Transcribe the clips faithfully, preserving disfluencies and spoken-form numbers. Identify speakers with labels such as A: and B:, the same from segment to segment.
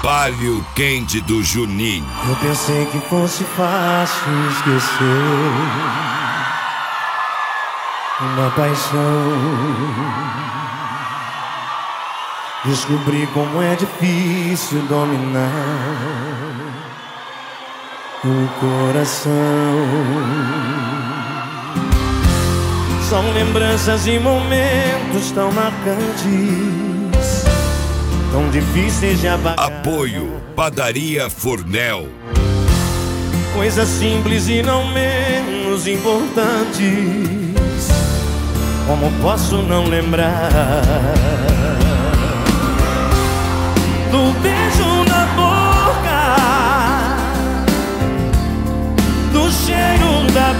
A: Palio quente do Juninho.
B: Eu pensei que fosse fácil esquecer uma paixão. Descobri como é difícil dominar o coração. São lembranças e momentos tão marcantes, tão difíceis de apagar.
A: Apoio Padaria Fornel.
B: Coisas simples e não menos importantes, como posso não lembrar do beijo na boca, do cheiro da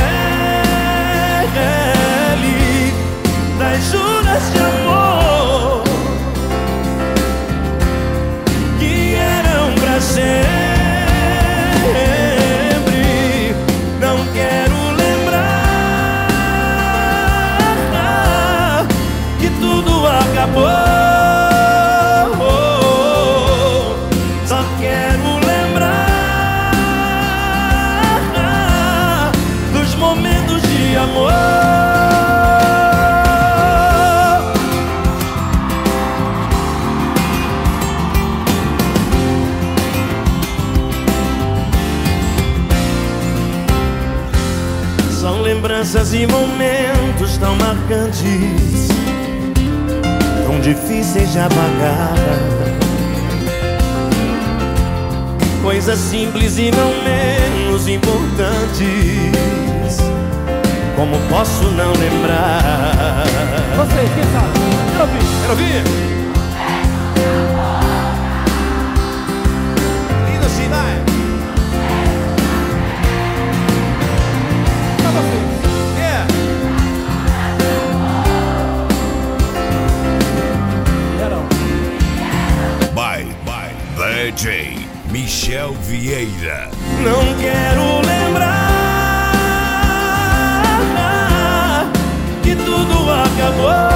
B: pele, das juras de amor que eram pra sempre. Não quero lembrar que tudo acabou. Só quero lembrar dos momentos de amor. São lembranças e momentos tão marcantes, tão difíceis de apagar. Coisas simples e não menos importantes, como posso não lembrar?
C: Vocês, quem sabe? Quero ouvir.
B: Quero ouvir. Lindo, sim, vai.
C: Pra vocês.
B: Yeah.
C: Vieram.
A: By, by D J Michel Vieira.
B: Não quero lembrar que tudo acabou.